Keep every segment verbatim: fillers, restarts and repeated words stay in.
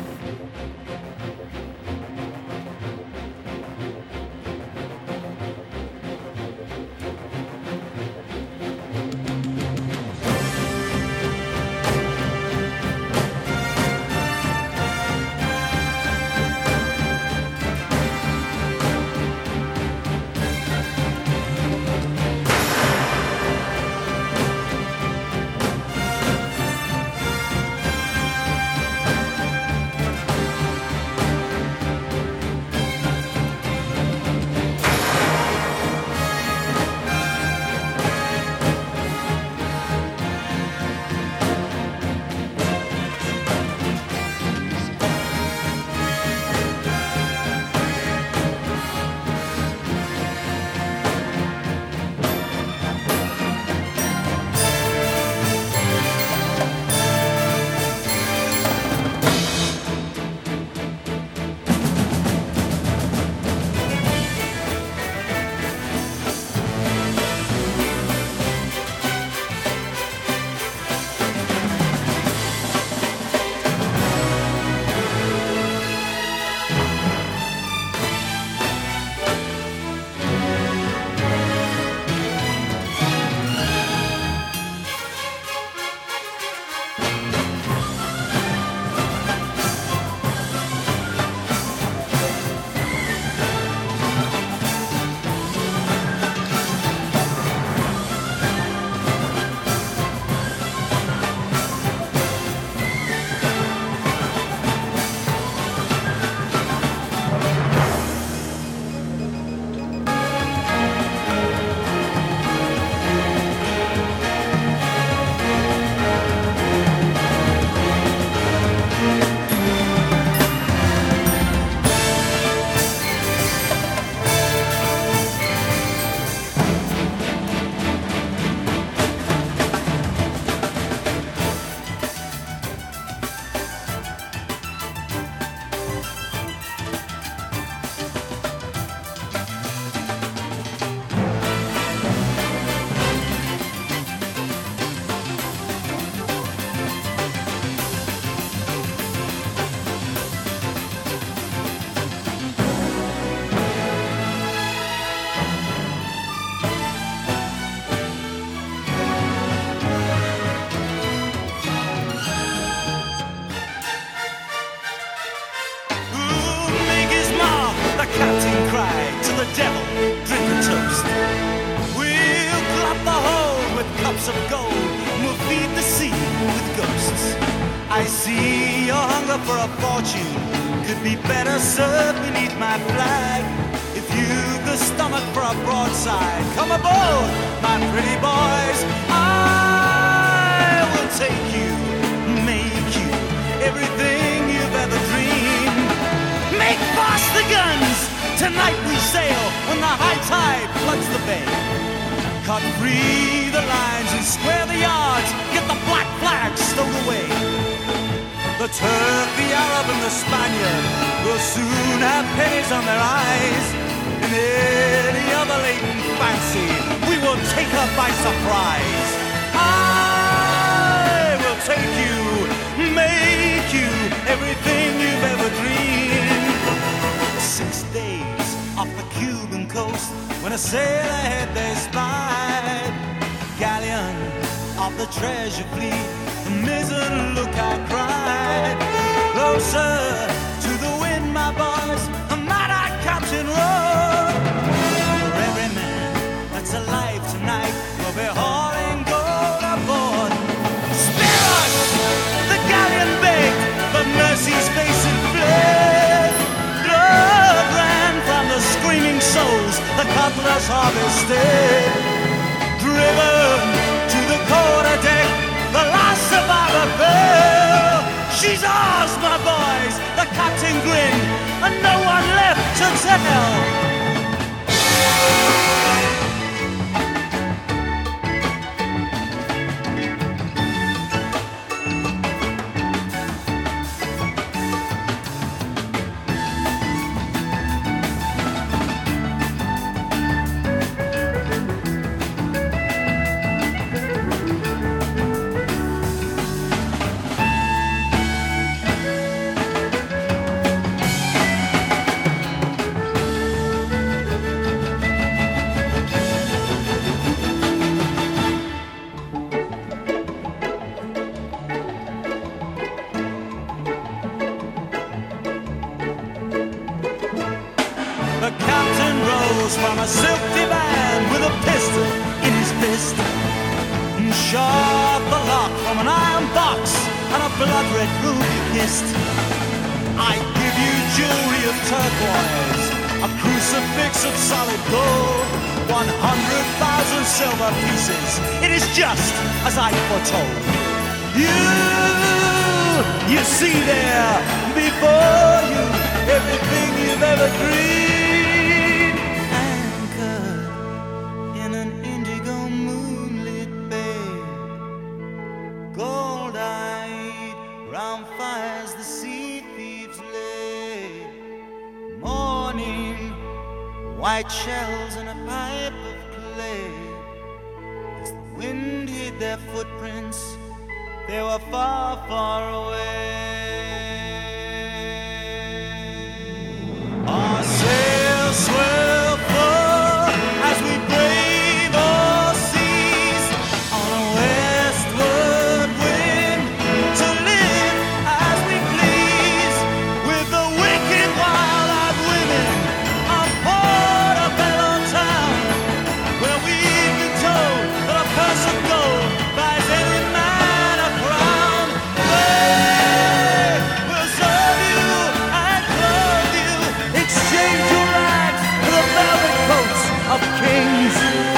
of gold will feed the sea with ghosts. I see your hunger for a fortune could be better served beneath my flag. If you've the stomach for a broadside, come aboard, my pretty boys. I will take you, make you everything you've ever dreamed. Make fast the guns, tonight we sail when the high tide floods the bay. Cut free the lines and square the yards, get the black flag stowed away. The Turk, the Arab and the Spaniard will soon have pennies on their eyes. And any other latent fancy, we will take her by surprise. I will take you, make you everything you've ever dreamed. Six days off the Cuban coast, when a sailor had they spied, galleon of the treasure fleet, the mizzen lookout cried. Closer to the wind, my boys, the mad-eyed captain rode. For every man that's alive tonight will be hauling gold aboard. Spare us, the galleon begged, but mercy's face had fled. Blood ran from the screaming souls the cutlass harvested. Driven to the quarter deck, the last survivor fell. She's ours, my boys, the captain grinned, and no one left to tell. from an iron box and a blood-red ruby kissed. I give you jewelry of turquoise, a crucifix of solid gold, one hundred thousand silver pieces. It is just as I foretold. You, you see there before you everything you've ever dreamed, anchored in an indigo moonlit bay, gold-eyed round fires the sea thieves lay, morning white shells in a pipe of clay. As the wind hid their footprints, they were far, far away. Our sails swell full as we brave all seas on a westward wind to live as we please with the wicked wild-eyed women of Portobello town, where we've been told that a purse of gold buys any man a crown. They will serve you and clothe you, exchange your rags for the velvet coats of kings.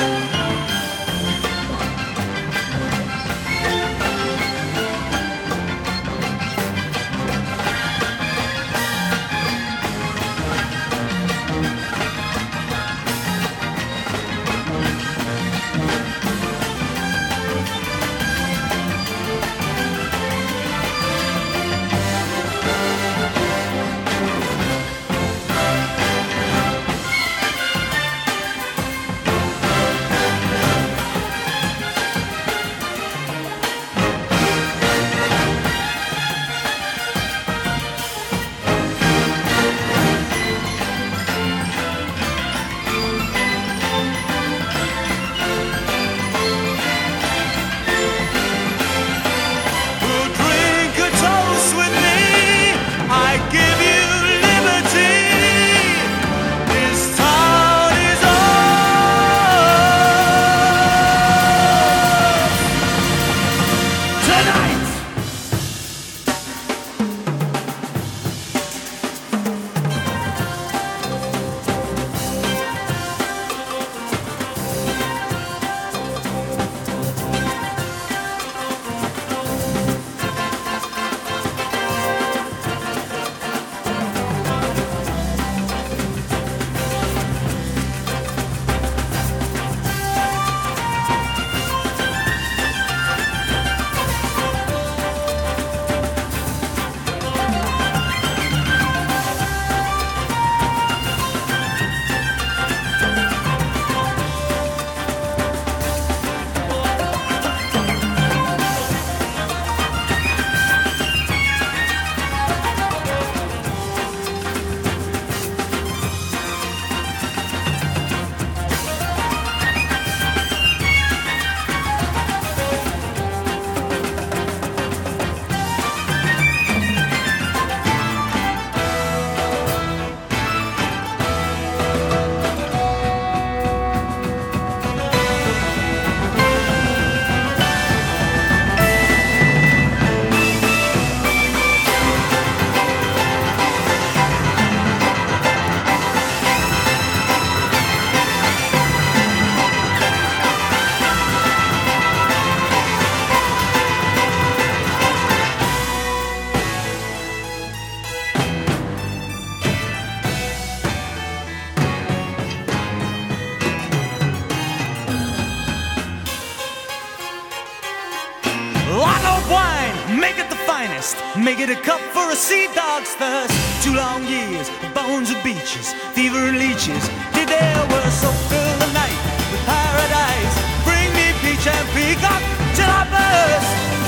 Make it the finest, make it a cup for a sea dog's thirst. Two long years, bones of beaches, fever and leeches did their worst. So fill the night with paradise, bring me peach and peacock till I burst.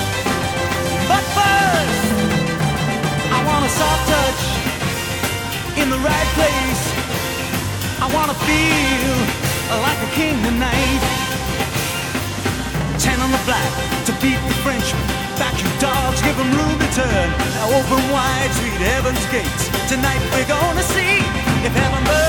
But first, I want a soft touch in the right place. I want to feel like a king tonight. Ten on the black to beat the Frenchman. Back you dogs, give them room to turn. Now open wide, sweet heaven's gates. Tonight we're gonna see if heaven burns.